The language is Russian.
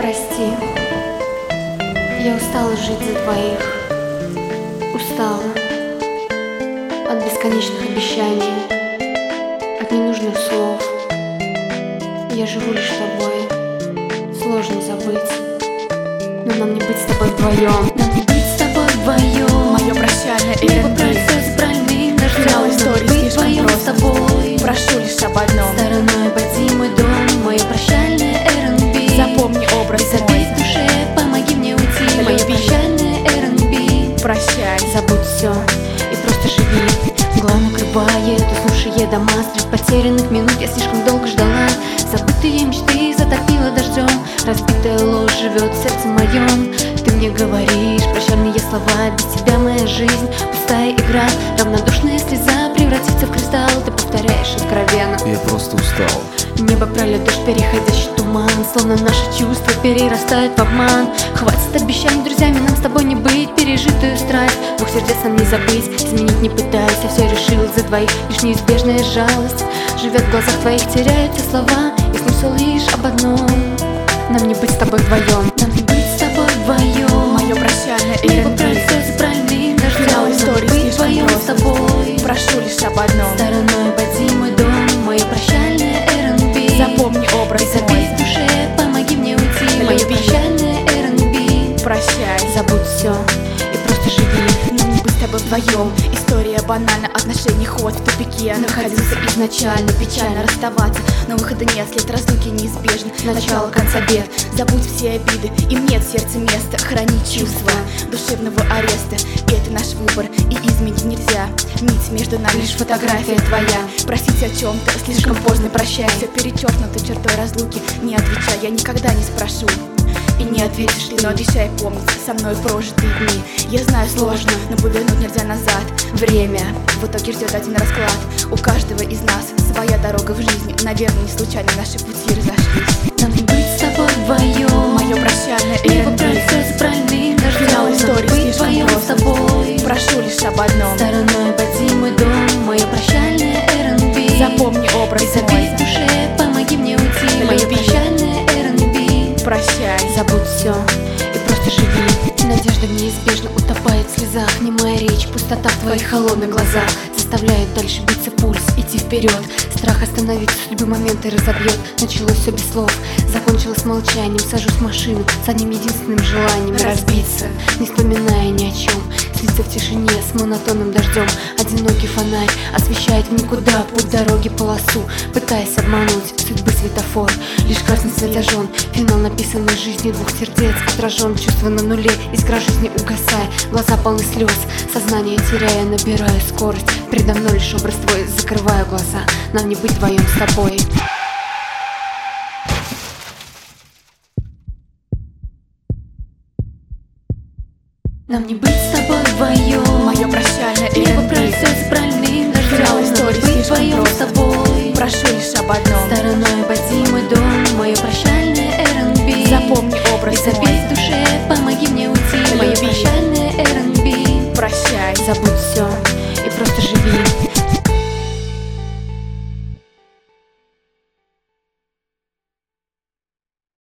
прости, я устала жить за двоих. Устала от бесконечных обещаний, от ненужных слов. Я живу лишь тобой, сложно забыть, но нам не быть с тобой вдвоем. Нам не быть с тобой вдвоем. Мое прощальное Небо R&B. прольется с больным дождем. Финал истории Нам быть слишком вдвоем прост. с тобой. Прошу лишь об одном. Стороной обойди мой дом. Мое прощальное R&B. Запомни образ Без мой. обид в душе, помоги мне уйти. Мое Люби. прощальное R&B. Прощай. Забудь все и просто живи. Мгла накрывает, услушая дома. Средь потерянных минут я слишком долго ждала. Забытые мечты затопило дождем. Разбитая ложь живет в сердце моем. Ты мне говоришь прощальные слова. Без тебя моя жизнь пустая игра. Равнодушная слеза превратится в кристалл. Ты повторяешь откровенно. Я просто устал. Небо пролет дождь, переходящий туман. Словно наши чувства перерастают в обман. Хватит обещаний, друзьями нам с тобой не быть. Пережитую страсть, двух сердец нам не забыть. Изменить не пытайся, все решил за двоих. Лишь неизбежная жалость живет в глазах твоих, теряются слова. И смысл лишь об одном: нам не быть с тобой вдвоем. Нам не быть с тобой вдвоем. Мое прощальное Небо R&B. прольется с больным дождем. Финал Нам истории быть слишком вдвоем с прост. тобой. Прошу лишь об одном. Стороной обойди мой дом. Мое прощальное R&B. Запомни образ Без мой. обид в душе, помоги мне уйти. Мое Люби. прощальное R&B. Прощай. Забудь все и просто живи. Нам не быть с тобой вдвоем. История банальна, отношений ход в тупике. Находился изначально, печально расставаться, но выхода нет, след разлуки неизбежен. Начало, конца бед. Забудь все обиды, им нет в сердце места. Храни чувства душевного ареста. Это наш выбор, и изменить нельзя. Нить между нами лишь фотография твоя. Просить о чем-то слишком поздно, прощай. Все перечеркнуто чертой разлуки. Не отвечай, я никогда не спрошу. И не ответишь ты, но обещай помнить со мной прожитые дни. Я знаю, сложно, но повернуть нельзя назад. Время в итоге ждет один расклад. У каждого из нас своя дорога в жизни. Наверное, не случайно наши пути разошлись. Нам не быть с тобой вдвоем. Мое прощальное Небо R&B. прольется с больным дождем. Финал Нам истории быть слишком вдвоем с прост. тобой. Прошу лишь об одном. Стороной обойди мой дом. Мое прощальное R&B. Запомни образ Без мой. обид в душе, помоги мне уйти. Мое Люби. прощальное R&B. Прощай. Забудь все и просто живи. Надежда неизбежно утопает в слезах. Немая речь, пустота в твоих холодных глазах заставляет дальше биться пульс, идти вперед. Страх остановиться в любой момент и разобьет. Началось все без слов, закончилось молчанием. Сажусь в машину с одним единственным желанием: разбиться, не вспоминая ни о чем. Слиться в тишине с монотонным дождем. Одинокий фонарь освещает в никуда путь дороги, полосу, пытаясь обмануть судьбы светофор. Лишь красный свет зажжен, финал написанной жизни двух сердец отражен. Чувства на нуле, искра жизни угасая, глаза полны слез, сознание теряя, набираю скорость. Передо мной лишь образ твой, закрываю глаза. Нам не быть вдвоем с тобой. Нам не быть с тобой вдвоем. Мое прощальное Небо R&B. прольется с больным дождем. Финал Нам истории быть слишком вдвоем прост. с тобой. Прошу лишь об одном. Стороной обойди мой дом. Мое прощальное R&B. Запомни образ Без мой. обид в душе,